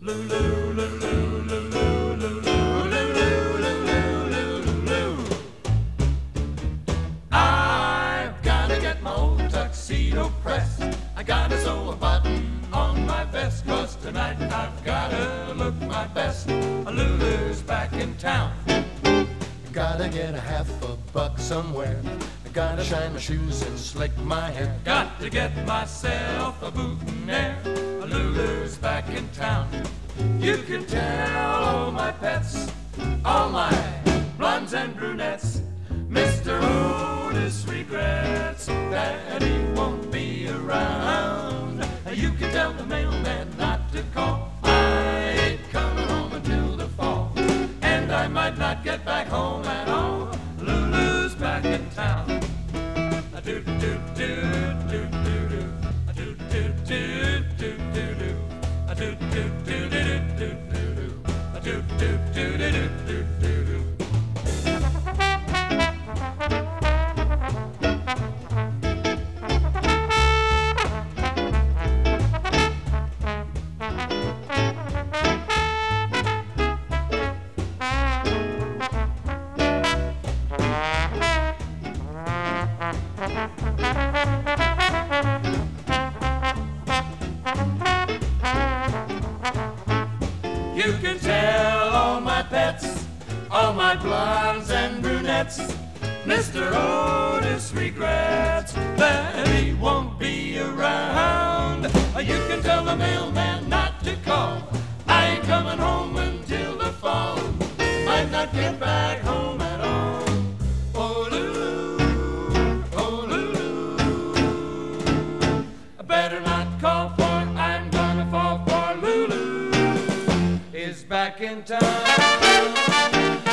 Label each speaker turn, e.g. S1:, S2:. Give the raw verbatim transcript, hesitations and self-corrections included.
S1: Lulu, Lulu, Lulu, Lulu, Lulu, Lulu, Lulu. I've gotta get my old tuxedo pressed. I gotta sew a button on my vest, 'cause tonight I've gotta look my best. Lulu's back in town.
S2: Gotta get a half a buck somewhere. I gotta shine my shoes and slick my hair.
S1: Got to get myself a boutonniere. Lulu's back in town. You can tell all my pets, all my blondes and brunettes, Mister Otis regrets that he won't be around. You can tell the mailman not to call. I ain't coming home until the fall, and I might not get back home at all. Lulu's back in town. A do do do do do do. A do do do do do do. A do do do do do do do. A do do do do do do do. You can tell all my pets, all my blondes and brunettes, Mister Otis regrets that he won't be around. You can tell the mailman not to call. I ain't coming home until the fall. Might not get back home at all. Oh Lulu, oh Lulu, I better not call, for I'm gonna fall, for Lulu is back in town.